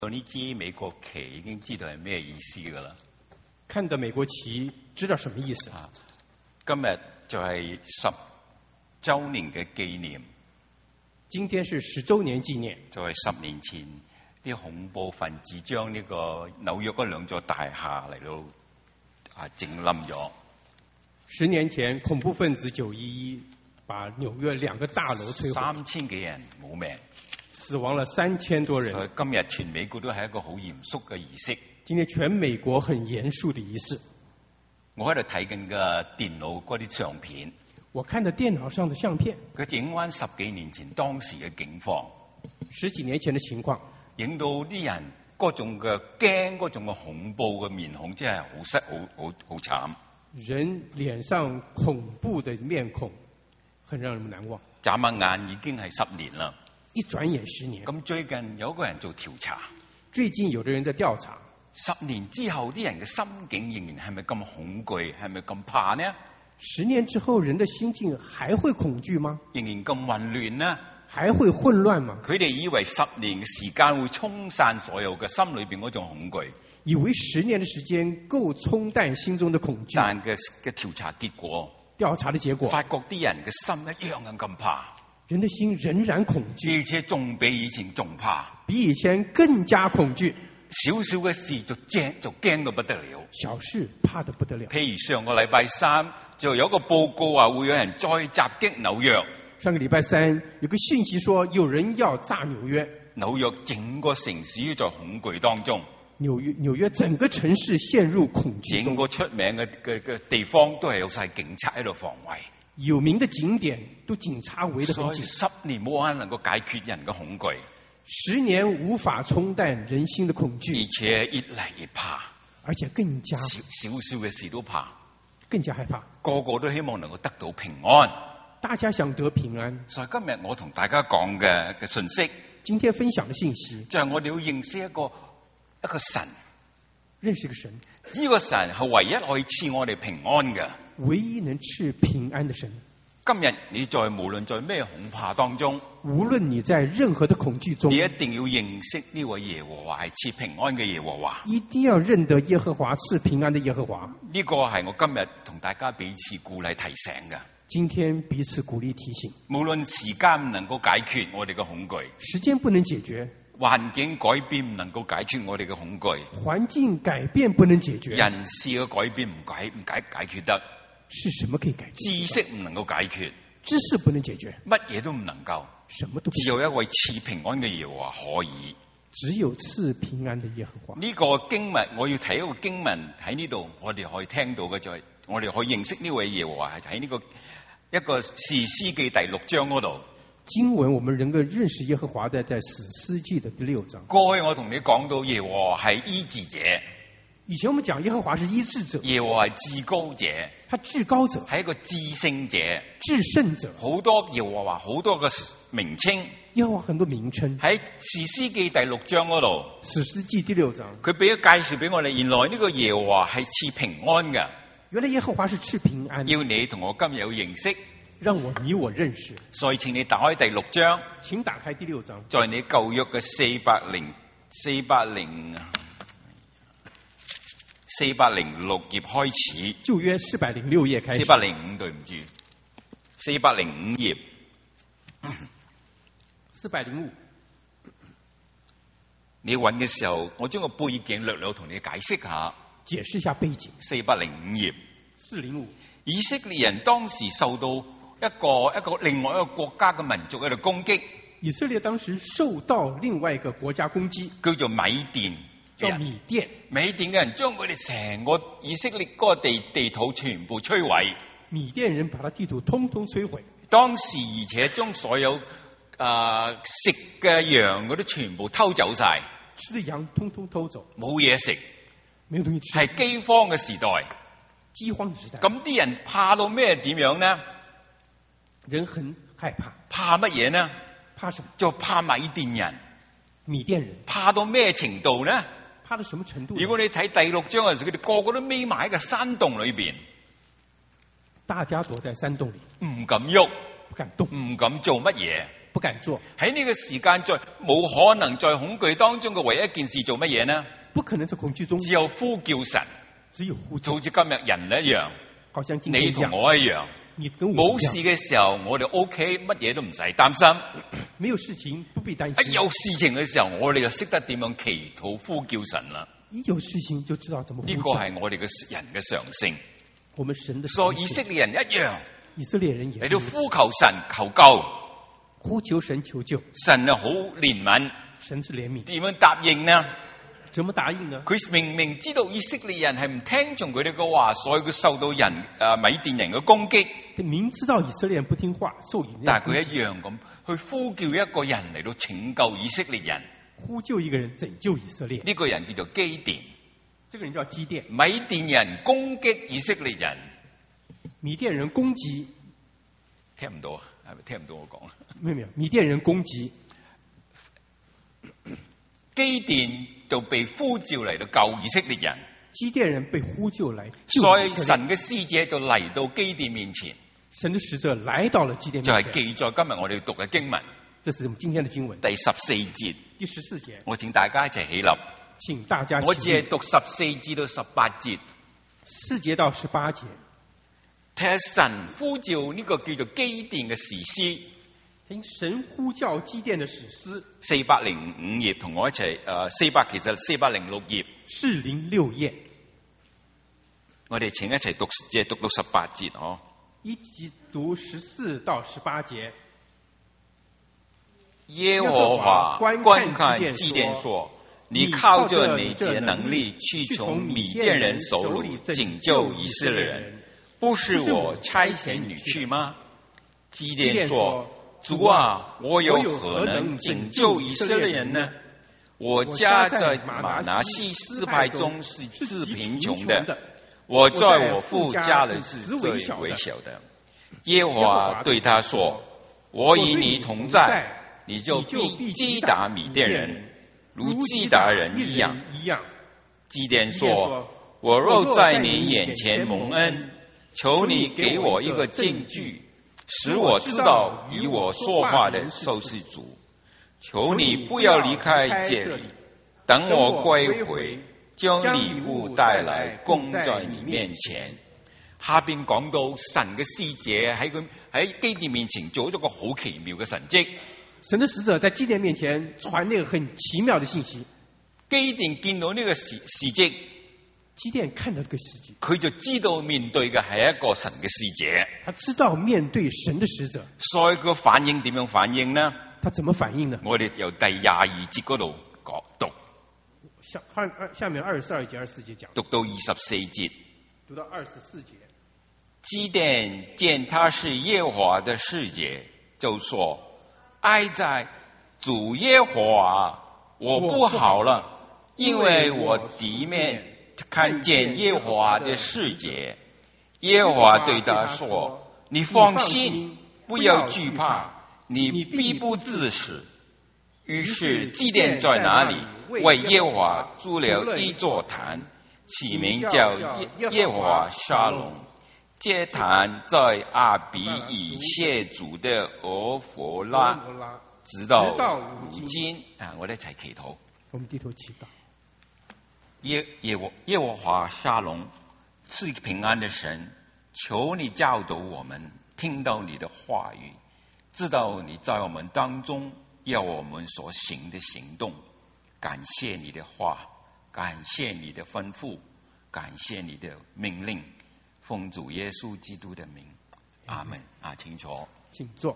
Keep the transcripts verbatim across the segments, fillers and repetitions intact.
呢支美國旗已經知道係咩意思㗎啦。 看到美國旗，知道什麼意思啊？ 今日就係十週年嘅紀念。 今天是十週年紀念。 就係十年前啲恐怖分子將呢個紐約嗰兩座大廈嚟到啊整冧咗。 十年前恐怖分子九一一把紐約兩個大樓摧毀， 三千幾人冇命。 死亡了三千多人。 所以今日全美國都係一個好嚴肅嘅儀式。 今天全美國很嚴肅的儀式。 我喺度睇緊嘅電腦嗰啲相片。 我看到電腦上的相片。 佢影翻十幾年前當時嘅境況。 十幾年前的情況。 影到啲人嗰種嘅驚，嗰種嘅恐怖嘅面孔，真係好失好好好慘。 人臉上恐怖的面孔，很讓人難忘。 眨下眼已經係十年啦。 一轉眼十年。 咁最近有一個人做調查。 最近有的人在調查。 十年之後，啲人嘅心境仍然係咪咁恐懼？係咪咁怕呢？ 十年之後，人的心境還會恐懼嗎？ 仍然咁混亂呢？ 還會混亂嗎？ 佢哋以為十年嘅時間會沖散所有嘅心裏邊嗰種恐懼， 以為十年的時間夠沖淡心中的恐懼。 但嘅嘅調查結果， 調查的結果， 發覺啲人嘅心一樣咁咁怕， 人的心仍然恐懼， 而且仲比以前仲怕， 比以前更加恐懼。 少少嘅事就驚就驚到不得了， 小事怕得不得了。 譬如上個禮拜三就有一個報告話會有人再襲擊紐約。 上個禮拜三有個訊息說有人要炸紐約， 紐約整個城市在恐懼當中。 紐約紐約整個城市陷入恐懼中。 整個出名嘅嘅嘅地方都係有晒警察喺度防衛。 有名的景點都警察圍得很緊。 十年冇可能能夠解決人嘅恐懼。 十年無法沖淡人心的恐懼， 而且越嚟越怕， 而且更加少少少嘅事都怕， 更加害怕。 個個都希望能夠得到平安， 大家想得平安。 所以今日我同大家講嘅嘅信息， 今天分享嘅信息就係我哋要認識一個一個神， 認識個神。 呢個神係唯一可以賜我哋平安嘅， 唯一能賜平安的神。 今日你在無論在咩恐怕當中， 無論你在任何的恐懼中， 你一定要認識呢位耶和華係賜平安嘅耶和華。 一定要認得耶和華賜平安的耶和華。 呢個係我今日同大家彼此鼓勵提醒嘅。 今天彼此鼓勵提醒， 無論時間唔能夠解決我哋嘅恐懼， 時間不能解決， 環境改變唔能夠解決我哋嘅恐懼， 環境改變不能解決， 人事嘅改變唔解唔解解決得。 是什麼可以解決？ 知識唔能夠解決， 知識不能解決， 乜嘢都唔能夠， 什麼都不只有一位賜平安嘅耶和華可以。 只有賜平安的耶和華。 呢個經文我要睇一個經文喺呢度，我哋可以聽到嘅就係我哋可以認識呢位耶和華係喺呢個一個士師記第六章嗰度。 經文我們能夠認識耶和華的，在士師記的第六章。 過去我同你講到耶和華係醫治者。 以前我們講耶和華是醫治者， 耶和華係至高者， 他至高者係一個至聖者， 至聖者。 好多耶和華好多個名稱， 耶和華很多名稱喺士師記第六章嗰度。 士師記第六章， 佢俾咗介紹俾我哋，原來呢個耶和華係賜平安嘅。 原來耶和華是賜平安， 要你同我今日有認識， 讓我你我認識。 所以請你打開第六章， 請打開第六章， 在你舊約嘅四百零四百零。四百零六頁開始， 舊約四百零六頁開始。 四百零五對唔住，四百零五頁。 四百零五。 你揾嘅時候，我將個背景略略同你解釋下。 解釋一下背景。 四百零五頁。 四零五。 以色列人當時受到一個一個另外一個國家嘅民族喺度攻擊。 以色列當時受到另外一個國家攻擊， 叫做米甸。 叫米甸， 米甸嘅人將佢哋成個以色列嗰個地地土全部摧毀。 米甸人把他地圖通通摧毀。當時而且將所有啊、呃、食嘅羊嗰啲全部偷走晒， 吃的羊通通偷走， 冇嘢食， 沒有東西吃， 係饑荒嘅時代。 饑荒時代， 咁啲人怕到咩點樣呢？ 人很害怕， 怕乜嘢呢？ 怕什麼？ 就怕米甸人。 米甸人怕到咩程度呢？ 怕到什麼程度？ 如果你睇第六章嘅時候，佢哋個個都匿埋喺個山洞裏邊， 大家躲在山洞裏， 唔敢喐， 不敢動， 唔敢做乜嘢， 不敢做。 喺呢個時間在冇可能在恐懼當中嘅唯一一件事做乜嘢呢？ 不可能在恐懼中， 只有呼叫神， 只有呼叫， 好似今日人一樣， 好像今天你同我一樣。 你跟我冇事嘅時候，我哋 OK，乜嘢都唔使擔心。 沒有事情不必擔心。 一有事情嘅時候，我哋就識得點樣祈禱呼叫神啦。 一有事情就知道怎麼呼叫。 呢個係我哋嘅人嘅常性。 我們神的所以以色列人一樣， 以色列人也嚟到呼求神求救， 呼求神求救。 神啊好憐憫， 神是憐憫。 點樣答應呢？ 怎麼答應呢？ 佢明明知道以色列人係唔聽從佢哋嘅話，所以佢受到人誒米甸人嘅攻擊。 他明知道以色列人不聽話，受以但係佢一樣咁去呼叫一個人嚟到拯救以色列人。 呼救一個人拯救以色列。 呢個人叫做基甸。 這個人叫基甸。 米甸人攻擊以色列人。 米甸人攻擊。 聽唔到啊？係咪聽唔到我講啊？ 沒有沒有，米甸人攻擊。 基甸就被呼召嚟到救以色列人。 基甸人被呼救嚟救以色列人。 所以神嘅使者就嚟到基甸面前。 神的使者來到了基甸面前。 就係記載今日我哋讀嘅經文。 這是我們今天的經文。 第十四節。 第十四節。 我請大家一齊起立。 請大家起立。 我只係讀十四至到十八節。 四節到十八節。 睇下神呼召呢個叫做基甸嘅士師。 聽神呼叫基甸的史詩， 四百零五頁，同我一齊誒，四百其實四百零六頁， 四零六頁。 我哋請一齊讀，即係讀到十八節哦。 一起讀十四到十八節。 耶和華觀看基甸說：你靠着你這能力去從米甸人手裏拯救以色列人，不是我差遣你去嗎？基甸說：主啊，我有何能拯救以色列人呢？我家在瑪拿西支派中是最貧窮的，我在我父家裏是最微小的。耶和華對他說：我與你同在，你就必擊打米甸人，如擊打人一樣。基甸說：我若在你眼前蒙恩，求你給我一個證據，使我知道與我說話的就是主。求你不要離開這裏，等我歸回，將禮物帶來供在你面前。下邊講到神嘅使者喺佢喺基甸面前做咗個好奇妙嘅神蹟。 神的使者在基甸面前傳那個很奇妙的信息。 基甸見到呢個事事蹟， 基甸看到這個事蹟， 佢就知道面對嘅係一個神嘅使者。 他知道面對神的使者， 所以佢反應點樣反應呢？ 他怎麼反應呢？ 我哋由第廿二節嗰度講讀， 下二下面二十二節、二十四節講， 讀到二十四節， 讀到二十四節。 基甸見他是耶和華的使者，就說：哀哉，主耶和華，我不好了，因為我敵面看見耶和華的使者。耶和華對他說：你放心，不要懼怕，你必不致死。於是基甸在那裡為耶和華築了一座壇，起名叫耶和華沙龍。這壇在亞比以謝族的俄弗拉，直到如今。啊，我哋一齊祈禱。 我們低頭祈禱。 耶耶和耶和華沙龍，賜平安的神，求你教導我們，聽到你的話語，知道你在我們當中要我們所行的行動。感謝你的話，感謝你的吩咐，感謝你的命令。奉主耶穌基督的名，阿門。啊，請坐， 請坐。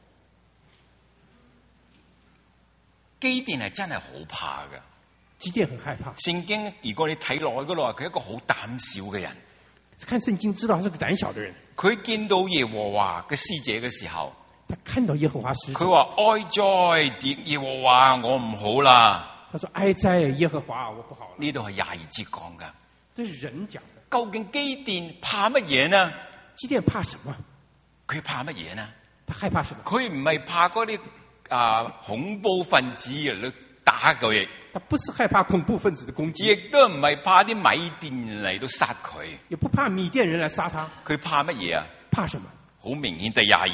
基甸係真係好怕㗎。 基甸很害怕。 聖經如果你睇落去嗰度，佢係一個好膽小嘅人。 看聖經知道他是個膽小的人。 佢見到耶和華嘅使者嘅時候， 他看到耶和華使者， 佢話：哀哉，耶和華，我唔好啦。 他說：哀哉，耶和華，我不好了。 呢度係廿二節講㗎。 這是人講的。 究竟基甸怕乜嘢呢？ 基甸怕什麼？ 佢怕乜嘢呢？ 他害怕什麼？ 佢唔係怕嗰啲啊恐怖分子嚟打佢。 他不是害怕恐怖分子的攻擊， 亦都唔係怕啲米甸人嚟到殺佢， 也不怕米甸人來殺他。 佢怕乜嘢啊？ 怕什麼？ 好明顯，第廿二節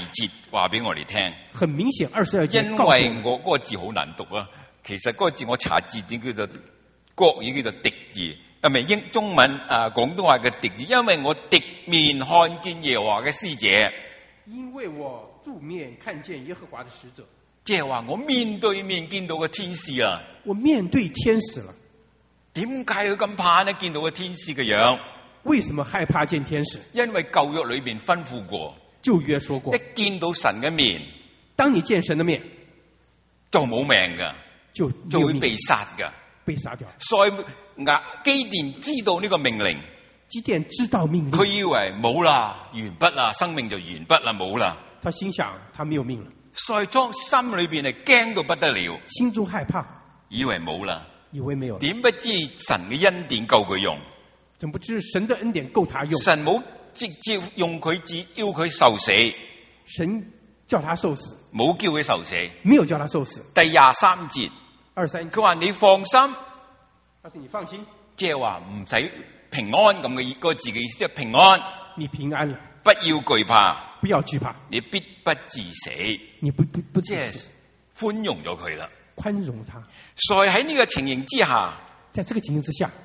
話俾我哋聽。 很明顯，二十二節因為我嗰個字好難讀啊，其實嗰個字我查字典叫做國語叫做敵字，啊唔係英中文啊廣東話嘅敵字，因為我敵面看見耶和華嘅使者。 因為我駐面看見耶和華的使者， 即係話我面對面見到個天使啊！ 我面對天使了。 點解佢咁怕呢？見到個天使嘅樣？ 為什麼害怕見天使？ 因為舊約裏邊吩咐過， 舊約說過， 一見到神嘅面， 當你見神的面， 就冇命噶， 就就會被殺噶， 被殺掉。 所以亞基甸知道呢個命令， 基甸知道命令， 佢以為冇啦，完畢啦，生命就完畢啦，冇啦。 他心想他沒有命了， 所以當心裏邊係驚到不得了， 心中害怕， 以為冇啦， 以為沒有了。 點不知神嘅恩典夠佢用， 怎不知神的恩典夠他用？ 神冇直接用佢只要佢受死， 神叫他受死， 冇叫佢受死， 沒有叫他受死。 第廿三節， 二三， 佢話你放心， 他說你放心， 即係話唔使平安咁嘅意，個字嘅意思係平安， 你平安了， 不要懼怕， 不要懼怕， 你必不致死， 你不不不即係寬容咗佢啦， 寬容他。 所以喺呢個情形之下， 在這個情形之下，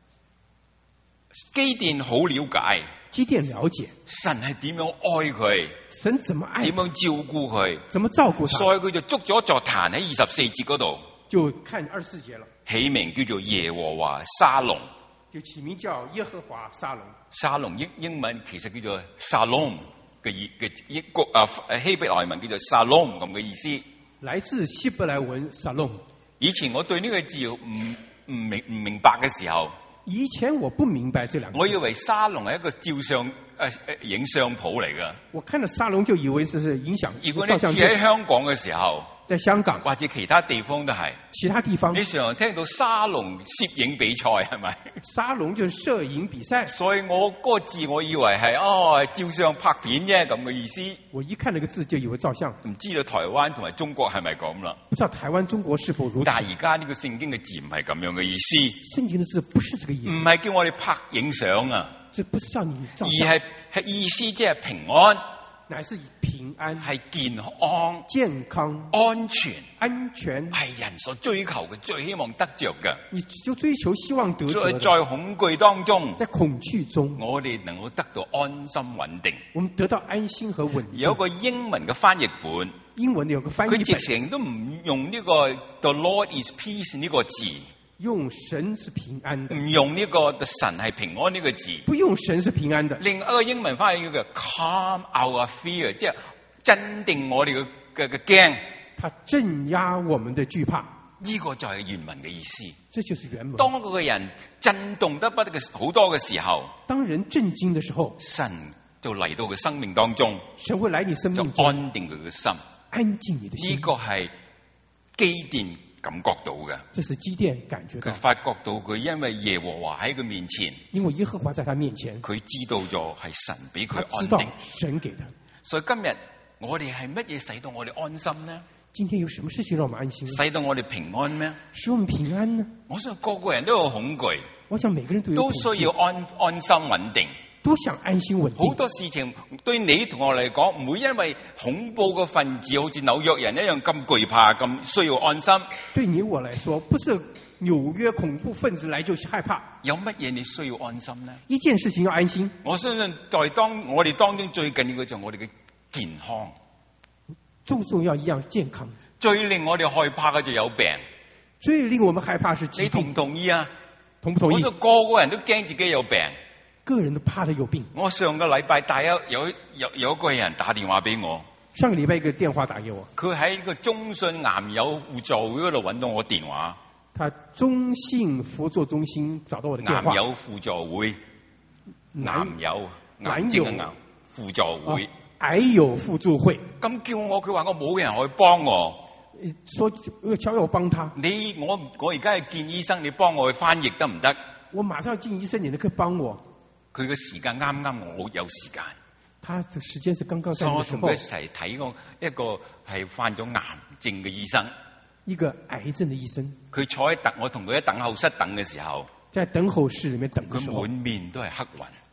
基甸好了解， 基甸了解神係點樣愛佢， 神怎麼愛， 點樣照顧佢， 怎麼照顧他， 所以佢就築咗座壇喺二十四節嗰度， 就看二十四節了， 起名叫做耶和華沙龍， 就起名叫耶和華沙龍。 沙龍英英文其實叫做沙龍嘅意嘅英國啊希伯來文叫做沙龍咁嘅意思， 來自希伯來文沙龍。 以前我對呢個字唔唔明唔明白嘅時候， 以前我不明白這兩個字， 我以為沙龍係一個照相誒誒影相鋪嚟噶。 我看到沙龍就以為這是影相。 如果你住喺香港嘅時候， 在香港或者其他地方都係， 其他地方你常常聽到沙龍攝影比賽係咪？ 沙龍就是攝影比賽。 所以我嗰個字我以為係哦照相拍片啫咁嘅意思。 我一看那個字就以為照相。 唔知道台灣同埋中國係咪咁啦？ 不知道台灣中國是否如此？ 但係而家呢個聖經嘅字唔係咁樣嘅意思。 聖經嘅字不是這個意思。 唔係叫我哋拍影相啊， 這不是叫你照相， 而係係意思即係平安。 乃是平安， 係健康、 健康、 安全、 安全， 係人所追求嘅，最希望得着嘅。 你就追求希望得着的。 在恐懼當中， 在恐懼中， 我哋能夠得到安心穩定。 我們得到安心和穩定。 有一個英文嘅翻譯本， 英文有個翻譯本， 佢直情都唔用呢個 The Lord is peace 呢個字。 用神是平安的， 唔用呢個神係平安呢個字， 不用神是平安的。 另一個英文翻譯叫 calm our fear， 即係鎮定我哋嘅嘅嘅驚。 它鎮壓我們的懼怕， 呢個就係原文嘅意思。 這就是原文。 當嗰個人震動得不得嘅好多嘅時候， 當人震驚嘅時候， 神就嚟到佢生命當中， 神會來你生命中， 就安定佢嘅心， 安靜你的心。 呢個係基甸感覺到嘅， 這是基甸感覺到。 佢發覺到佢因為耶和華喺佢面前， 因為耶和華在他面前， 佢知道咗係神俾佢安定。 他知道神給他。 所以今日我哋係乜嘢使到我哋安心呢？ 今天有什麼事情讓我們安心？ 使到我哋平安咩？ 使我們平安呢？ 我想個個人都有恐懼， 我想每個人都有都需要安安心穩定。 都想安心穩定。 好多事情對你同我嚟講，唔會因為恐怖嘅分子好似紐約人一樣咁懼怕，咁需要安心。 對你我來說，不是紐約恐怖分子來就害怕。 有乜嘢你需要安心呢？ 一件事情要安心。 我相信在當我哋當中最緊要嘅就係我哋嘅健康。 最重要一樣健康。 最令我哋害怕嘅就有病。 最令我們害怕是疾病。 你同唔同意啊？ 同不同意？ 我想個個人都驚自己有病。 個人都怕得有病。我上個禮拜帶有有有有個人打電話俾我。 上個禮拜一個電話打給我。 佢喺個中信癌友輔助會嗰度揾到我電話。 他中信輔助中心找到我的電話。 癌友輔助會。癌友。癌症嘅癌。輔助會。 癌友輔助會。 咁叫我，佢話我冇人可以幫我。 說叫我幫他。 你我我而家係見醫生，你幫我去翻譯得唔得？ 我馬上見醫生，你都可以幫我。 佢嘅時間啱啱我有時間。 他的時間是剛剛在嘅時候。 所以我同佢一齊睇過一個係患咗癌症嘅醫生。 一個癌症嘅醫生。佢坐喺等我同佢喺等候室等嘅時候。 在等候室裡面等嘅時候。 佢滿面都係黑雲。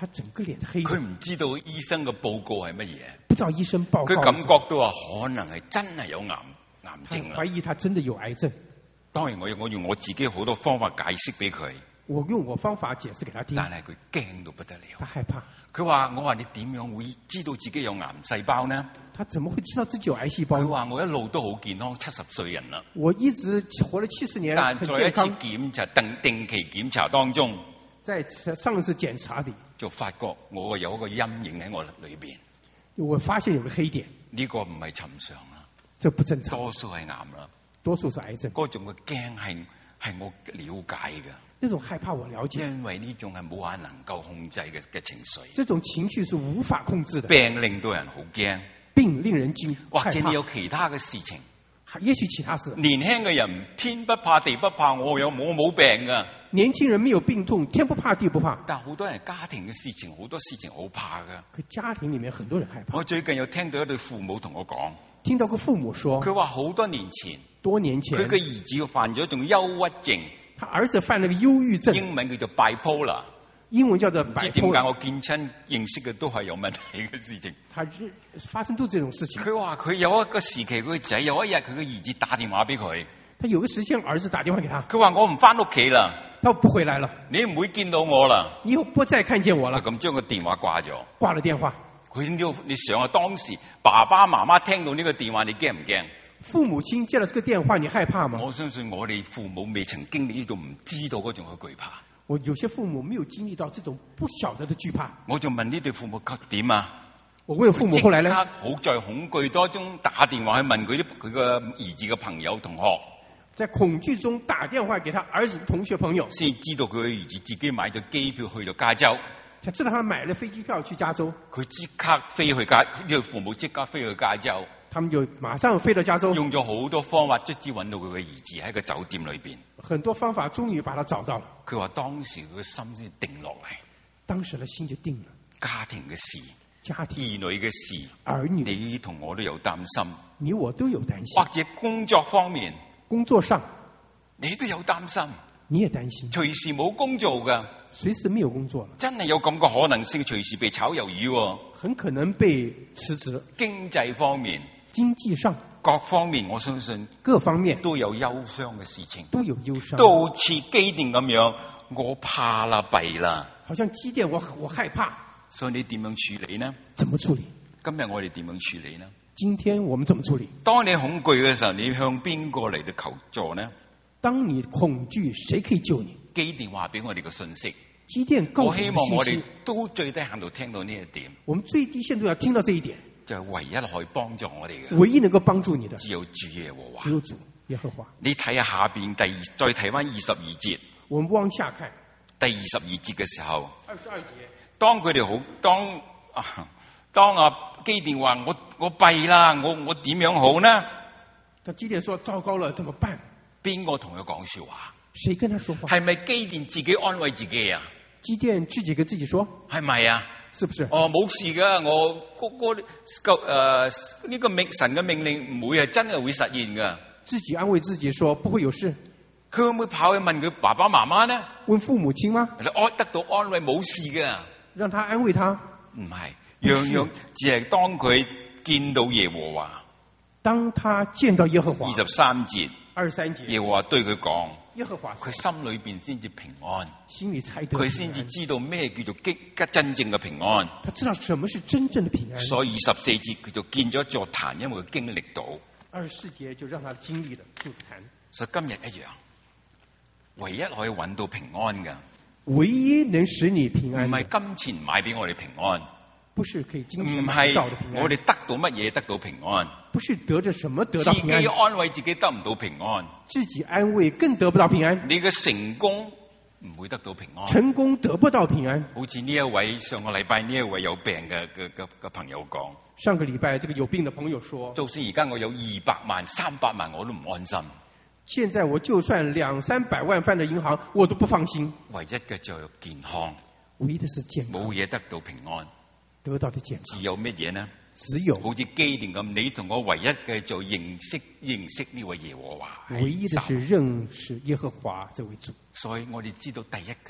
他整個臉黑。 佢唔知道醫生嘅報告係乜嘢， 不知道醫生報告。 佢感覺到話可能係真係有癌癌症啦。 懷疑他真的有癌症。 當然我用我用我自己好多方法解釋俾佢。 我用我方法解釋給他聽。 但係佢驚到不得了。 他害怕。 佢話：我話你點樣會知道自己有癌細胞呢？ 他怎麼會知道自己有癌細胞？ 佢話：我一路都好健康，七十歲人啦。 我一直活了七十年， 但很健康。 在一次檢查定定期檢查當中， 在上一次檢查裏就發覺我有一個陰影喺我裏邊。 我發現有個黑點。 呢個唔係尋常啦， 這不正常。 多數係癌啦， 多數是癌症。 嗰種嘅驚係係我了解嘅。 呢種害怕我了解， 因為呢種係冇話能夠控制嘅嘅情緒。 這種情緒是無法控制的。 病令到人好驚， 病令人驚， 或者你有其他嘅事情。 也許其他事。 年輕嘅人天不怕地不怕，我有我冇病噶。 年輕人沒有病痛，天不怕地不怕。 但好多人家庭嘅事情，好多事情好怕噶。 佢家庭裏面很多人害怕。 我最近有聽到一對父母同我講， 聽到個父母說， 佢話好多年前， 多年前佢嘅兒子犯咗一種憂鬱症。 他兒子犯了個憂鬱症， 英文叫做 bipolar， 英文叫做 bipolar。 唔知點解我見親認識嘅都係有問題嘅事情。 他發生到這種事情。 佢話佢有一個時期，佢個仔有一日佢嘅兒子打電話俾佢。 他有個時間，兒子打電話給他。 佢話我唔翻屋企啦， 他不回來了， 你唔會見到我啦， 以後不再看見我了。 就咁將個電話掛咗。 掛了電話。 佢呢？你想下當時爸爸媽媽聽到呢個電話，你驚唔驚？ 父母親接了這個電話，你害怕嗎？ 我相信我哋父母未曾經歷呢種唔知道嗰種嘅懼怕。 我有些父母沒有經歷到這種不曉得的懼怕。 我就問呢對父母點啊？ 我問父母後來呢？ 好在恐懼當中打電話去問佢啲佢個兒子嘅朋友同學， 在恐懼中打電話給他兒子同學朋友， 先知道佢嘅兒子自己買咗機票去到加州。 才知道他買了飛機票去加州。 佢即刻飛去加，呢個父母即刻飛去加州。 他們就馬上飛到加州， 用咗好多方法，卒之揾到佢嘅兒子喺個酒店裏邊。 很多方法終於把他找到了。 佢話當時佢嘅心先定落嚟， 當時嘅心就定了。 家庭嘅事， 家庭兒女嘅事， 兒女， 你同我都有擔心， 你我都有擔心。 或者工作方面， 工作上你都有擔心， 你也擔心， 隨時冇工做噶， 隨時沒有工作了， 真係有咁個可能性，隨時被炒魷魚， 很可能被辭職。 經濟方面。 經濟上各方面，我相信各方面都有憂傷嘅事情， 都有憂傷， 都好似機電咁樣，我怕啦，弊啦， 好像機電，我我害怕。 所以你點樣處理呢？ 怎麼處理？ 今日我哋點樣處理呢？ 今天我們怎麼處理？ 當你恐懼嘅時候，你向邊個嚟到求助呢？ 當你恐懼，誰可以救你？ 機電話俾我哋嘅信息， 機電告訴我們的信息。 我希望我哋都最低限度聽到呢一點。 我們最低限度要聽到這一點。 就係唯一可以幫助我哋嘅， 唯一能夠幫助你的， 只有主耶和華。 只有主耶和華。 你睇下下邊第二，再睇翻二十二節。 我們往下看第二十二節嘅時候， 二十二節， 當佢哋好，當啊，當阿基甸話我我弊啦，我我點樣好呢？ 他基甸說：糟糕了，怎麼辦？ 邊個同佢講說話？ 誰跟他說話？ 係咪基甸自己安慰自己啊？ 基甸自己跟自己說， 係咪啊？ 是不是？ 哦，冇事噶，我嗰個誒呢個命神嘅命令唔會係真係會實現噶。 自己安慰自己說不會有事。 佢會唔會跑去問佢爸爸媽媽呢？ 問父母親嗎？ 你安得到安慰冇事噶， 讓他安慰他。 唔係，樣樣只係當佢見到耶和華。 當他見到耶和華。 二十三節。 二十三節。 耶和華對佢講。 耶和華， 佢心裏邊先至平安， 心裏才得， 佢先至知道咩叫做激吉真正嘅平安。 他知道什麼是真正的平安。 所以二十四節佢就建咗一座壇，因為佢經歷到。 二十四節就讓他經歷了座壇。 所以今日一樣，唯一可以揾到平安嘅， 唯一能使你平安， 唔係金錢買俾我哋平安， 不是可以金錢唔買到的平安。 係我哋得到乜嘢得到平安， 不是得着什麼得到平安。 自己安慰自己得唔到平安， 自己安慰更得不到平安。 你嘅成功唔會得到平安， 成功得不到平安。 好似呢一位上個禮拜呢一位有病嘅嘅嘅嘅朋友講， 上個禮拜這個有病的朋友說， 就算而家我有二百萬、三百萬，我都唔安心。 現在我就算兩三百萬放在銀行，我都不放心。 唯一嘅就係健康， 唯一的是健康， 冇嘢得到平安， 得到的健康， 只有乜嘢呢？ 只有好似基甸咁，你同我唯一嘅就認識認識呢位耶和華， 唯一的是認識耶和華這位主。 所以我哋知道第一嘅，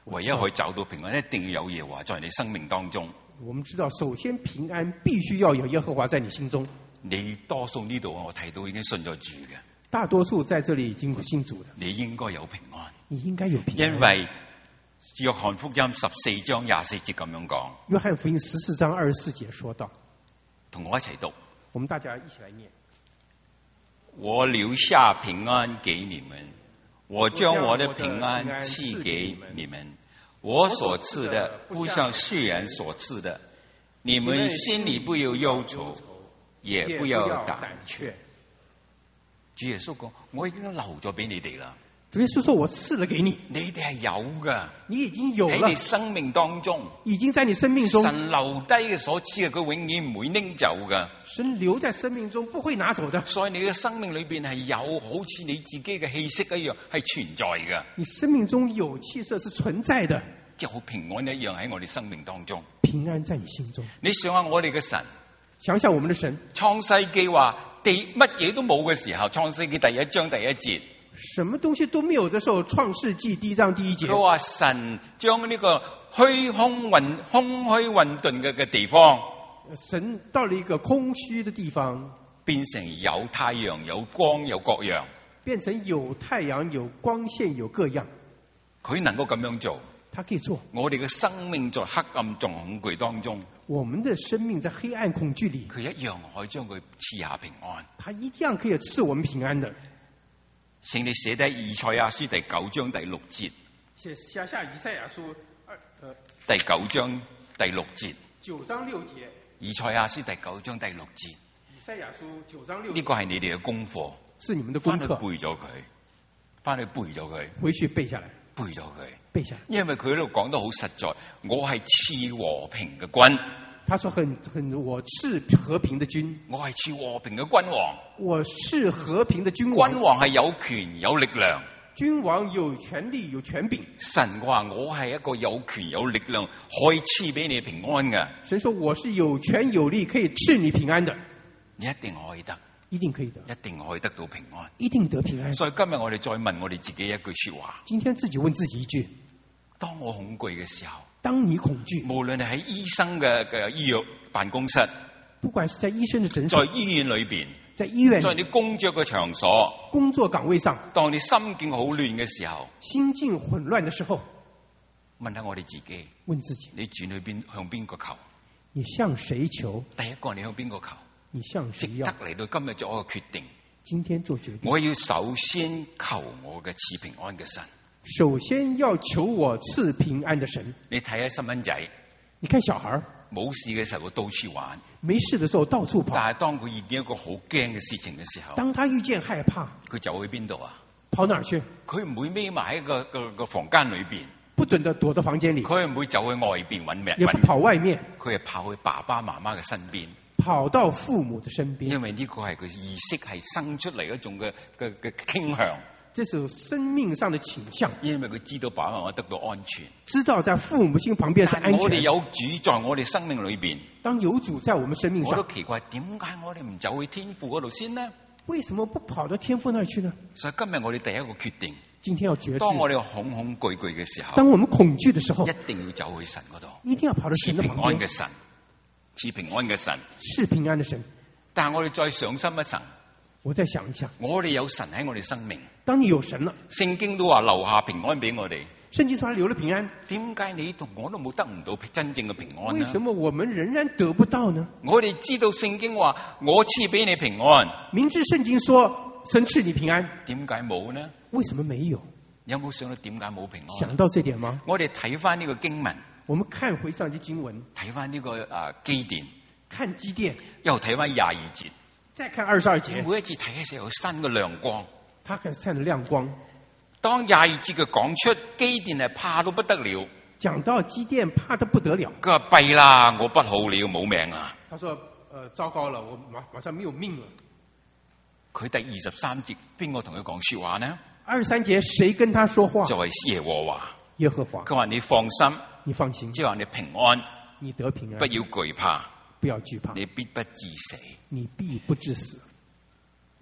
唯一可以找到平安，一定要有耶和華在你生命當中。 我們知道，首先平安必須要有耶和華在你心中。 你多數呢度我睇到已經信咗主嘅， 大多數在這裡已經信主的， 你應該有平安。 你應該有平安， 因為約翰福音十四章廿四節咁樣講。 約翰福音十四章二十四節說到， 同我一齊讀。 我們大家一起來念。 我留下平安給你們，我將我的平安賜給你們。我所賜的不像世人所賜的，你們心裡不要憂愁，也不要膽怯。主耶穌講：我已經留咗俾你哋啦。 主耶穌說：我賜了給你， 你哋係有噶， 你已經有了， 喺你生命當中， 已經在你生命中。 神留低嘅所賜嘅，佢永遠唔會拎走噶。 神留在生命中不會拿走的。 所以你嘅生命裏邊係有好似你自己嘅氣息一樣係存在嘅。 你生命中有氣色是存在的， 就好平安一樣喺我哋生命當中。 平安在你心中。 你想下我哋嘅神， 想想我們的神。 創世記話地乜嘢都冇嘅時候，創世記第一章第一節。 什麼東西都沒有的時候，創世紀第一章第一節。 佢話神將呢個虛空混空虛混沌嘅嘅地方， 神到了一個空虛的地方， 變成有太陽、有光、有各樣， 變成有太陽、有光線、有各樣。 佢能夠咁樣做， 他可以做。 我哋嘅生命在黑暗中恐懼當中， 我們的生命在黑暗恐懼裏， 佢一樣可以將佢賜下平安。 他一樣可以賜我們平安的。 請你寫低以賽亞書第九章第六節。 寫下下以賽亞書二呃第九章第六節。 九章六節。 以賽亞書第九章第六節。 以賽亞書九章六節。 呢個係你哋嘅功課。 是你們的功課。 翻去背咗佢，翻去背咗佢。 回去背下來。 背咗佢。 背下來。因為佢喺度講得好實在，我係賜和平嘅君。 他說很很我是和平的君， 我係賜和平嘅君王。 我是和平的君王。 君王係有權有力量， 君王有權力有權柄。 神話我係一個有權有力量可以賜俾你平安嘅。 神說我是有權有力可以賜你平安的， 你一定可以得， 一定可以得， 一定可以得到平安， 一定得平安。 所以今日我哋再問我哋自己一句說話。 今天自己問自己一句： 當我恐懼嘅時候。 當你恐懼， 無論係喺醫生嘅嘅醫藥辦公室， 不管是在醫生的診所， 在醫院裏邊， 在醫院， 在你工作嘅場所， 工作崗位上， 當你心境好亂嘅時候， 心境混亂的時候， 問下我哋自己， 問自己， 你轉去邊向邊個求？ 你向誰求？ 第一個你向邊個求？ 你向誰要？ 值得嚟到今日做一個決定。 今天做決定， 我要首先求我嘅賜平安嘅神。 首先要求我賜平安的神。 你睇下細蚊仔， 你看小孩冇事嘅時候到處玩， 沒事的時候到處跑。 但係當佢遇見一個好驚嘅事情嘅時候， 當他遇見害怕， 佢走去邊度啊？ 跑哪兒去？ 佢唔會匿埋喺個個個房間裏邊， 不斷地躲到房間裏。 佢唔會走去外邊揾命， 也不跑外面， 佢係跑去爸爸媽媽嘅身邊， 跑到父母的身邊。 因為呢個係佢意識係生出嚟一種嘅嘅嘅傾向。 這是生命上的傾向， 因為佢知道爸爸媽媽得到安全， 知道在父母親旁邊是安全。 我哋有主在我哋生命裏邊， 當有主在我們生命上， 我都奇怪點解我哋唔走去天父嗰度先呢？ 為什麼不跑到天父那裡去呢？ 所以今日我哋第一個決定， 今天要決定， 當我哋恐恐懼懼嘅時候， 當我們恐懼的時候， 一定要走去神嗰度， 一定要跑到神的旁邊。 賜平安嘅神，賜平安嘅神， 是平安的神。 但係我哋再上深一層。 我再想一想， 我哋有神喺我哋生命。 當你有神了， 聖經都話留下平安俾我哋。 聖經說他留了平安， 點解你同我都冇得唔到真正嘅平安呢？ 為什麼我們仍然得不到呢？ 我哋知道聖經話我賜俾你平安， 明知聖經說神賜你平安， 點解冇呢？ 為什麼沒有？ 有冇想到點解冇平安？ 想到這點嗎？ 我哋睇翻呢個經文， 我們看回上節經文， 睇翻呢個啊基甸， 看基甸， 又睇翻廿二節。 再看二十二節， 每一次睇嘅時候有新嘅亮光， 他很散的亮光。 當廿二節佢講出基甸係怕到不得了， 講到基甸怕得不得了， 佢話弊啦，我不好了，冇命啦。 他說：，呃，糟糕了，我馬馬上沒有命了。 佢第二十三節邊個同佢講說話呢？ 二十三節誰跟他說話？ 就係耶和華。 耶和華。 佢話你放心， 你放心， 即係話你平安， 你得平安， 不要懼怕。 不要懼怕， 你必不致死， 你必不致死。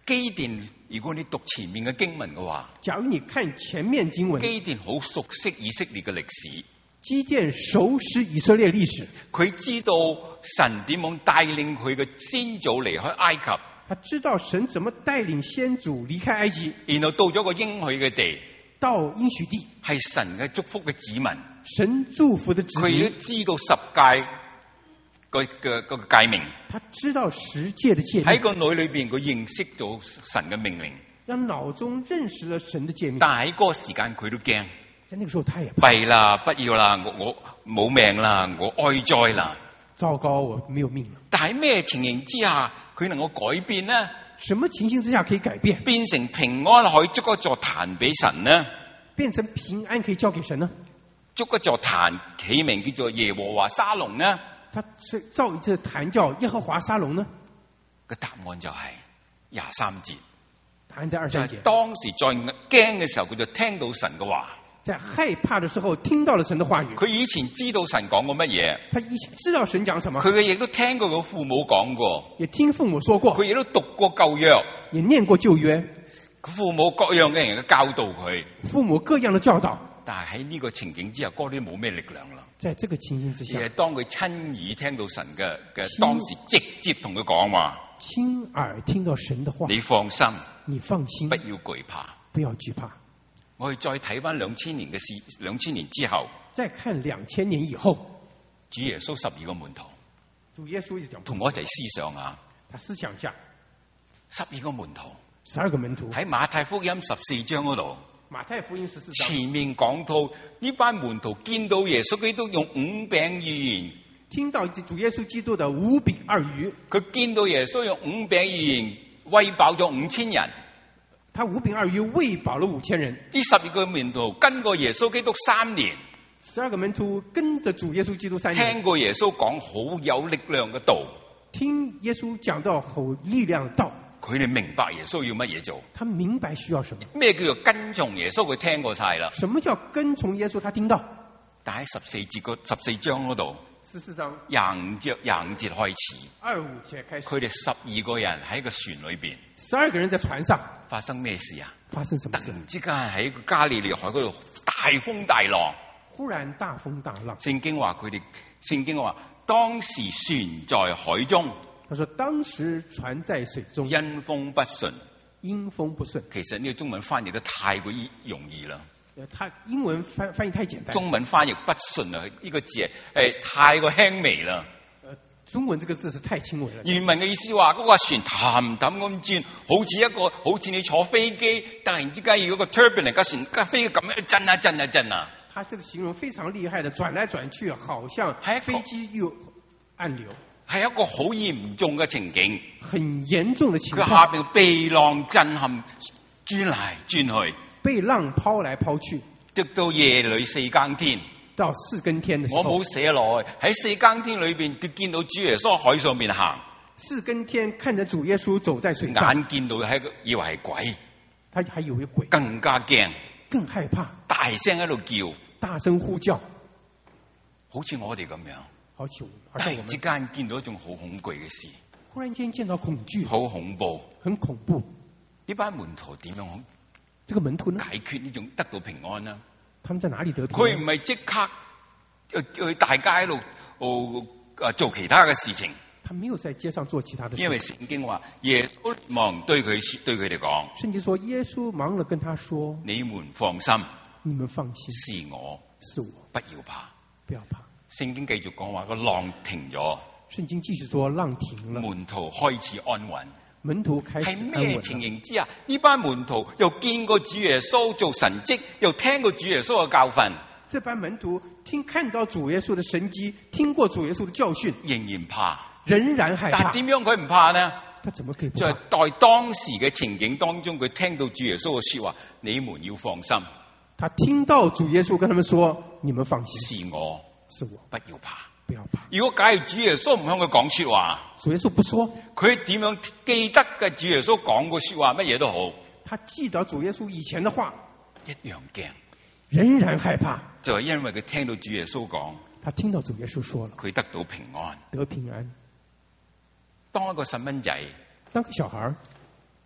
基甸，如果你讀前面嘅經文嘅話， 假如你看前面經文， 基甸好熟悉以色列嘅歷史。 基甸熟悉以色列歷史， 佢知道神點樣帶領佢嘅先祖離開埃及。 他知道神怎麼帶領先祖離開埃及， 然後到咗個應許嘅地， 到應許地係神嘅祝福嘅子民。 神祝福的子民， 佢都知道十誡個嘅個誡命。 他知道十誡的誡命。 喺個腦裏邊，佢認識到神嘅命令。 讓腦中認識了神的誡命。 但係喺嗰個時間，佢都驚。 在那個時候，他也怕。 弊啦，不要啦，我我冇命啦，我哀哉啦。 糟糕，我沒有命了。 但係咩情形之下，佢能夠改變呢？ 什麼情形之下可以改變？ 變成平安可以築一座壇俾神呢？ 變成平安可以交給神呢？ 築一座壇起名叫做耶和華沙龍呢？ 他是造一座壇叫耶和華沙龍呢？ 個答案就係廿三節。 答案在二三節。 當時在驚嘅時候，佢就聽到神嘅話。 在害怕的時候，聽到了神的話語。 佢以前知道神講過乜嘢， 他以前知道神講什麼。 佢亦都聽過佢父母講過， 也聽父母說過。 佢亦都讀過舊約， 也念過舊約。 佢父母各樣嘅人嘅教導佢， 父母各樣的教導。 但係喺呢個情景之下，嗰啲冇咩力量啦。 在這個情形之下， 而係當佢親耳聽到神嘅嘅當時直接同佢講話， 親耳聽到神的話， 你放心， 你放心， 不要懼怕， 不要懼怕。 我哋再睇翻兩千年嘅事，兩千年之後， 再看兩千年以後， 主耶穌十二個門徒， 主耶穌就講， 同我一齊思想啊， 他思想下， 十二個門徒， 十二個門徒喺馬太福音十四章嗰度， 馬太福音十四章前面講到呢班門徒見到耶穌基督用五餅二魚， 聽到主耶穌基督的五餅二魚， 佢見到耶穌用五餅二魚餵飽咗五千人。 他五餅二魚餵飽了五千人。 呢十二個門徒跟過耶穌基督三年， 十二個門徒跟着主耶穌基督三年， 聽過耶穌講好有力量嘅道， 聽耶穌講到好力量的道， 佢哋明白耶穌要乜嘢做， 他明白需要什麼。 咩叫做跟從耶穌？佢聽過晒啦。 什麼叫跟從耶穌？他聽到。 但喺十四節個十四章嗰度， 十四章廿五節廿五節開始， 二五節開始， 佢哋十二個人喺個船裏邊， 十二個人在船上， 發生咩事啊？ 發生什麼事？ 突然之間喺個加利利海嗰度大風大浪， 忽然大風大浪。 聖經話佢哋，聖經話當時船在海中， 他說當時船在水中， 因風不順， 因風不順。 其實呢個中文翻譯得太過容易啦。 他英文翻翻譯太簡單， 中文翻譯不順啊！呢個字係誒太過輕微啦。 誒，中文這個字是太輕微了。 原文嘅意思話，嗰個船氹氹咁轉，好似一個好似你坐飛機，突然之間要嗰個 turbulence 架船架飛機咁樣震啊震啊震啊！ 他這個形容非常厲害的，轉來轉去，好像飛機又暗流， 係一個好嚴重嘅情景， 很嚴重的情況。 佢下邊被浪震撼，轉嚟轉去。 被浪拋來拋去， 直到夜裏四更天。 到四更天的時候， 我冇寫落去。喺四更天裏邊，佢見到主耶穌喺海上面行。 四更天看着主耶穌走在水上， 眼見到係個以為係鬼， 他還以為鬼， 更加驚， 更害怕， 大聲喺度叫， 大聲呼叫， 好似我哋咁樣。 好似突然之間見到一種好恐懼嘅事， 忽然間見到恐懼， 好恐怖， 很恐怖。 呢班門徒點樣？ 這個門徒呢？ 解決呢種得到平安啦。 他們在哪裏得平安？ 佢唔係即刻去大街喺度哦啊做其他嘅事情。 他沒有在街上做其他的事情。 因為聖經話耶穌忙對佢對佢哋講。 聖經說耶穌忙了跟他說： 你們放心， 你們放心， 是我， 是我， 不要怕， 不要怕。 聖經繼續講話個浪停咗。 聖經繼續說浪停了， 門徒開始安穩。 門徒開始安穩。 係咩情形之下？呢班門徒又見過主耶穌做神蹟，又聽過主耶穌嘅教訓。 這班門徒聽看到主耶穌的神蹟，聽過主耶穌的教訓， 仍然怕， 仍然害怕。 但點樣佢唔怕呢？ 他怎麼可以不怕？ 在在當時嘅情景當中，佢聽到主耶穌嘅說話，你們要放心。 他聽到主耶穌跟他們說：你們放心， 是我， 是我， 不要怕。 不要怕。 如果假如主耶穌唔向佢講說話， 主耶穌不說， 佢點樣記得嘅主耶穌講過說話，乜嘢都好， 他記得主耶穌以前的話， 一樣驚， 仍然害怕。 就係因為佢聽到主耶穌講， 他聽到主耶穌說了， 佢得到平安， 得平安。 當一個細蚊仔， 當個小孩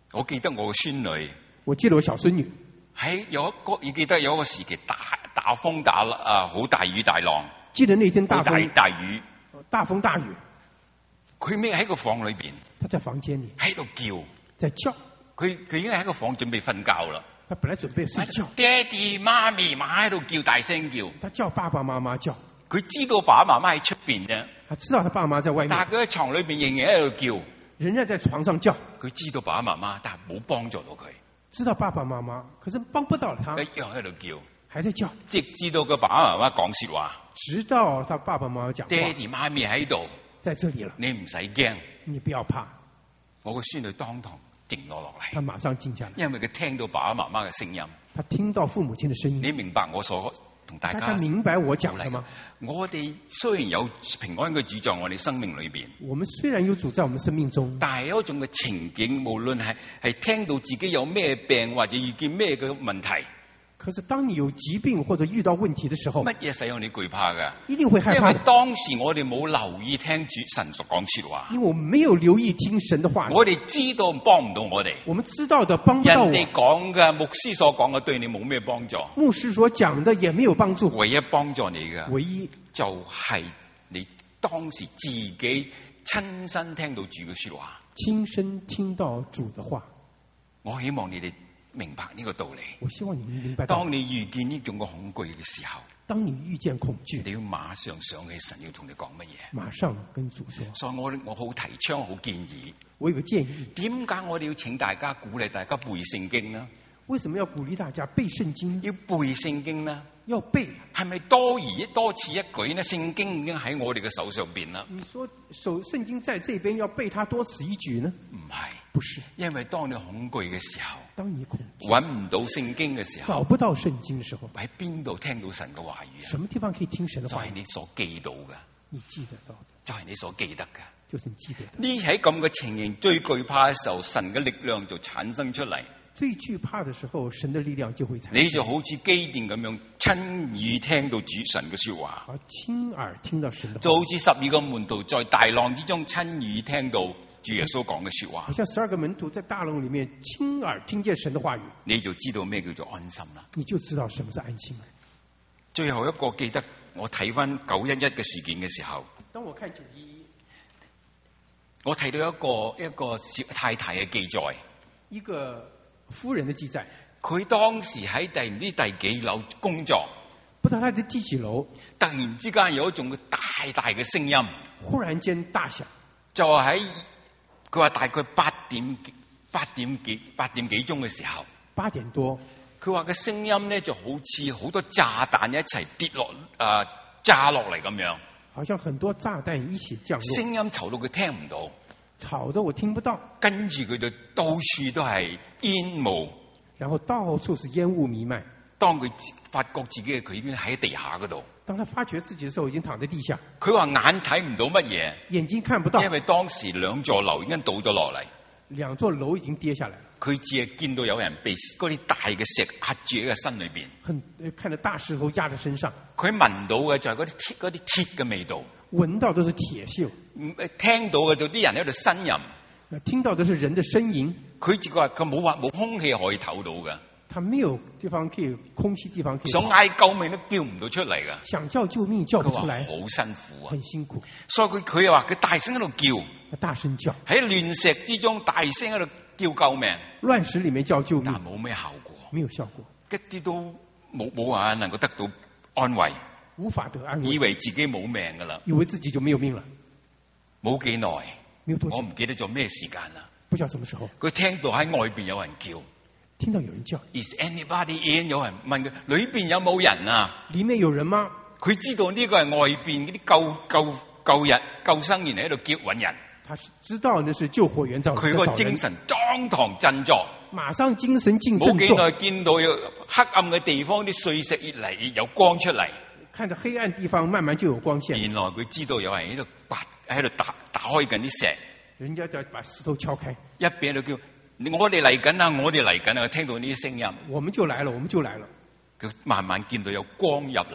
我記得我個孫女， 我記得我小孫女喺有一個，你記得有一個時期大打風打啊，好大雨大浪。 記得那天大風大雨， 大風大雨， 佢孭喺個房裏邊， 他在房間裏喺度叫， 在叫， 佢佢已經喺個房準備瞓覺啦。 他本來準備睡覺， 爹哋媽咪媽喺度叫，大聲叫， 他叫爸爸媽媽叫， 佢知道爸爸媽媽喺出邊啫， 他知道他爸媽在外面， 但係佢喺床裏邊仍然喺度叫， 人家在床上叫， 佢知道爸爸媽媽，但係冇幫助到佢， 知道爸爸媽媽，可是幫不到他， 一樣喺度叫， 還在叫， 直至到個爸爸媽媽講說話， 直到他爸爸媽媽講話， 爹哋媽咪喺度， 在這裏了， 你唔使驚， 你不要怕， 我個孫女當堂靜咗落嚟， 他馬上靜下來， 因為佢聽到爸爸媽媽嘅聲音， 他聽到父母親的聲音， 你明白我所同大家， 大家明白我講的嗎？ 我哋雖然有平安嘅主在我哋生命裏邊， 我們雖然有主在我們生命中， 但係有一種嘅情景，無論係係聽到自己有咩病或者遇見咩嘅問題， 可是當你有疾病或者遇到問題的時候， 乜嘢使用你懼怕㗎？ 一定會害怕。 因為當時我哋冇留意聽主神所講說話， 因為我們沒有留意聽神的話， 我哋知道幫唔到我哋， 我們知道的幫不到我。 人哋講嘅牧師所講嘅對你冇咩幫助， 牧師所講的也沒有幫助。 唯一幫助你嘅， 唯一就係你當時自己親身聽到主嘅說話， 親身聽到主的話。 我希望你哋明白呢個道理。 我希望你們明白。 當你遇見呢種嘅恐懼嘅時候， 當你遇見恐懼， 你要馬上想起神要同你講乜嘢。 馬上跟主說。 所以我我好提倡，好建議。 我有個建議。 點解我哋要請大家鼓勵大家背聖經呢？ 為什麼要鼓勵大家背聖經？ 要背聖經呢？ 要背。 係咪多而多此一舉呢？聖經已經喺我哋嘅手上邊啦。 你說手聖經在這邊，要背它多此一舉呢？ 唔係， 不是。 因為當你恐懼嘅時候， 當你恐懼揾唔到聖經嘅時候， 找不到聖經嘅時候， 喺邊度聽到神嘅話語啊？ 什麼地方可以聽神嘅話語？ 就係你所記到嘅， 你記得到的， 就係你所記得嘅， 就是你記得的。 呢喺咁嘅情形最懼怕嘅時候，神嘅力量就產生出嚟。 最懼怕的時候，神的力量就會產生。 你就好似基甸咁樣親耳聽到主神嘅說話， 而親耳聽到神的話， 就好似十二個門徒在大浪之中親耳聽到主耶穌講嘅說話。 好像十二個門徒在大浪裏面親耳聽見神的話語， 你就知道咩叫做安心啦。 你就知道什麼是安心了。 最後一個記得我睇翻九一一嘅事件嘅時候， 當我看九一一， 我睇到一個一個小太太嘅記載， 一個夫人的記載， 佢當時喺第唔知第幾樓工作， 不知道他在第幾樓， 突然之間有一種大大嘅聲音， 忽然間大響， 就喺佢話大概八點八點幾八點幾鐘嘅時候， 八點多， 佢話嘅聲音咧就好似好多炸彈一齊跌落啊、呃、炸落嚟咁樣， 好像很多炸彈一起降落， 聲音嘈到佢聽唔到。 吵得我聽不到， 跟住佢就到處都係煙霧， 然後到處是煙霧彌漫。 當佢發覺自己嘅佢已經喺地下嗰度， 當他發覺自己嘅時候已經躺在地下， 佢話眼睇唔到乜嘢， 眼睛看不到， 因為當時兩座樓已經倒咗落嚟， 兩座樓已經跌下來， 佢只係見到有人被嗰啲大嘅石壓住喺個身裏邊， 很看着大石頭壓在身上， 佢聞到嘅就係嗰啲鐵嗰啲鐵嘅味道。 聞到都是鐵鏽， 聽到嘅就啲人喺度呻吟， 聽到的是人的呻吟。 佢自己話佢冇話冇空氣可以唞到嘅， 他沒有地方可以空氣地方可以， 想嗌救命都叫唔到出嚟嘅， 想叫救命叫不出來， 好辛苦啊， 很辛苦。 所以佢佢又話佢大聲喺度叫， 大聲叫喺亂石之中大聲喺度叫救命， 亂石裏面叫救命， 但冇咩效果， 沒有效果， 一啲都冇冇話能夠得到安慰。 無法得安慰， 以為自己冇命噶啦， 以為自己就沒有命了。 冇幾耐， 沒有多久， 我唔記得咗咩時間啦。 不知道什麼時候， 佢聽到喺外邊有人叫， 聽到有人叫 ，Is anybody in？ 有人問佢裏邊有冇人啊？ 裏面有人嗎？ 佢知道呢個係外邊嗰啲救救救人救生員喺度叫揾人。 他知道那是救火員找人。 佢個精神當堂振作， 馬上精神勁振作。 冇幾耐見到有黑暗嘅地方啲碎石越嚟越有光出嚟。 看着黑暗地方慢慢就有光線。 原來佢知道有人喺度刮喺度打打開緊啲石， 人家就把石頭敲開， 一邊喺度叫我哋嚟緊啊！我哋嚟緊啊！聽到呢啲聲音， 我們就來了，我們就來了。 佢慢慢見到有光入嚟，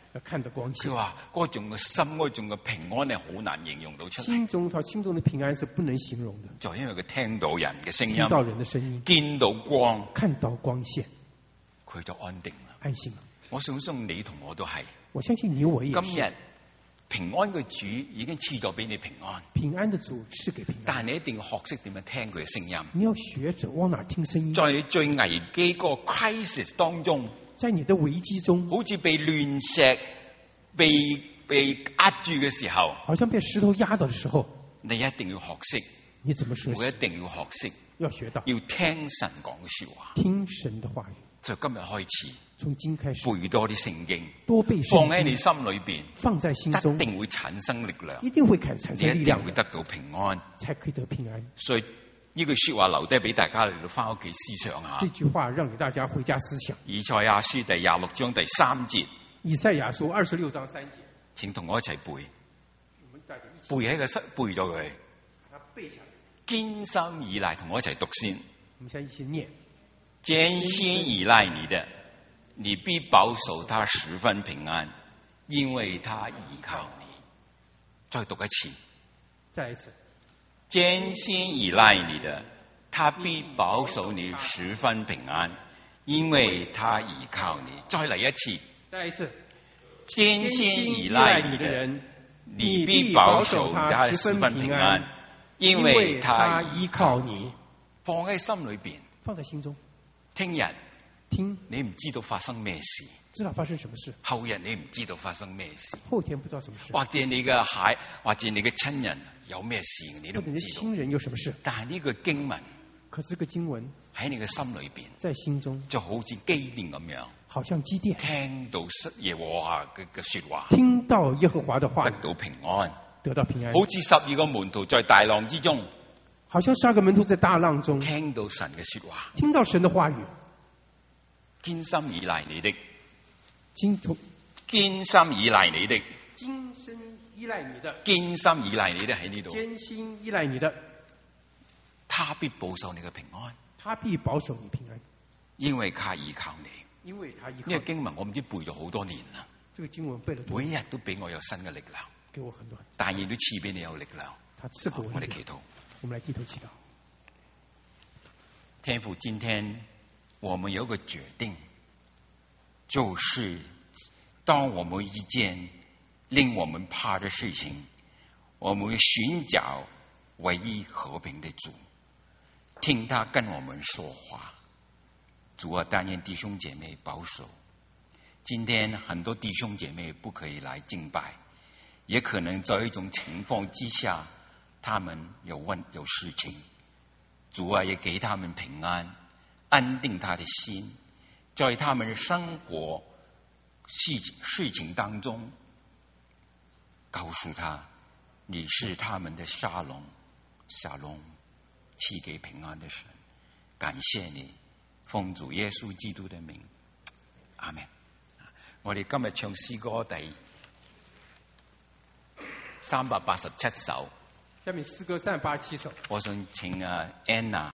要看得光線。 佢話嗰種嘅心，嗰種嘅平安係好難形容到出嚟。 心中他心中的平安是不能形容的。 就因為佢聽到人嘅聲音， 聽到人的聲音， 見到光， 看到光線， 佢就安定啦， 安心了。 我相信你同我都係。 我相信你我也是。 今日平安嘅主已經賜咗俾你平安， 平安的主賜給平安， 但係你一定要學識點樣聽佢嘅聲音。 你要學着往哪聽聲音。 在你最危機個 crisis 當中， 在你的危機中， 好似被亂石被被壓住嘅時候， 好像被石頭壓到的時候， 你一定要學識。 你怎麼學習？ 我一定要學識， 要學到， 要聽神講嘅說話， 聽神的話語。 就今日開始， 從今開始背多啲聖經， 多背聖經， 放喺你心裏邊， 放在心中， 一定會產生力量， 一定會產生力量， 你一定會得到平安， 才可以得平安。 所以呢句說話留低俾大家嚟到翻屋企思想下。 這句話讓給大家回家思想。 以賽亞書第廿六章第三節， 以賽亞書二十六章三節， 請同我一齊背，背喺個室背咗佢，堅心倚賴，同我一齊讀先。 我們先一起念： 堅心倚賴你的，你必保守他十分平安，因為他倚靠你。再讀一次， 再一次。 堅心倚賴你的，他必保守你十分平安，因為他倚靠你。再嚟一次， 再一次。 堅心倚賴你的人，你必保守他十分平安，因為他倚靠你。放喺心裏邊， 放在心中。 聽日聽， 你唔知道發生咩事， 知道發生什麼事。 後日你唔知道發生咩事， 後天不知道什麼事。 或者你嘅孩，或者你嘅親人有咩事，你都唔知道。 或者你親人有什麼事， 但係呢個經文， 可是個經文喺你嘅心裏邊， 在心中就好似基甸咁樣， 好像基甸聽到耶和華嘅嘅說話， 聽到耶和華的話， 得到平安， 得到平安。 好似十二個門徒在大浪之中， 好像十二個門徒在大浪中聽到神嘅說話， 聽到神的話語， 堅心倚賴你的， 堅從堅心倚賴你的， 堅心依賴你的， 堅心倚賴你的喺呢度， 堅心依賴你的， 他必保守你嘅平安， 他必保守你平安， 因為他倚靠你。 因為他依靠你。 呢個經文我唔知背咗好多年啦， 這個經文背了多年， 每日都俾我有新嘅力量， 給我很多， 但願都賜俾你有力量。 他賜給我力量。 我哋祈禱， 我們來低頭祈禱。 天父，今天我們有一個決定，就是當我們遇見令我們怕的事情，我們尋找唯一和平的主，聽他跟我們說話。主啊，但願弟兄姐妹保守。今天很多弟兄姐妹不可以來敬拜，也可能在一種情況之下，他們有問有事情。主啊，也給他們平安，安定他的心，在他們生活事事情當中，告訴他你是他們的沙龍，沙龍賜給平安的神。感謝你，奉主耶穌基督的名，阿們。我哋今日唱詩歌第三百八十七首。 下面詩歌三百八十七首。 我想請啊 Anna。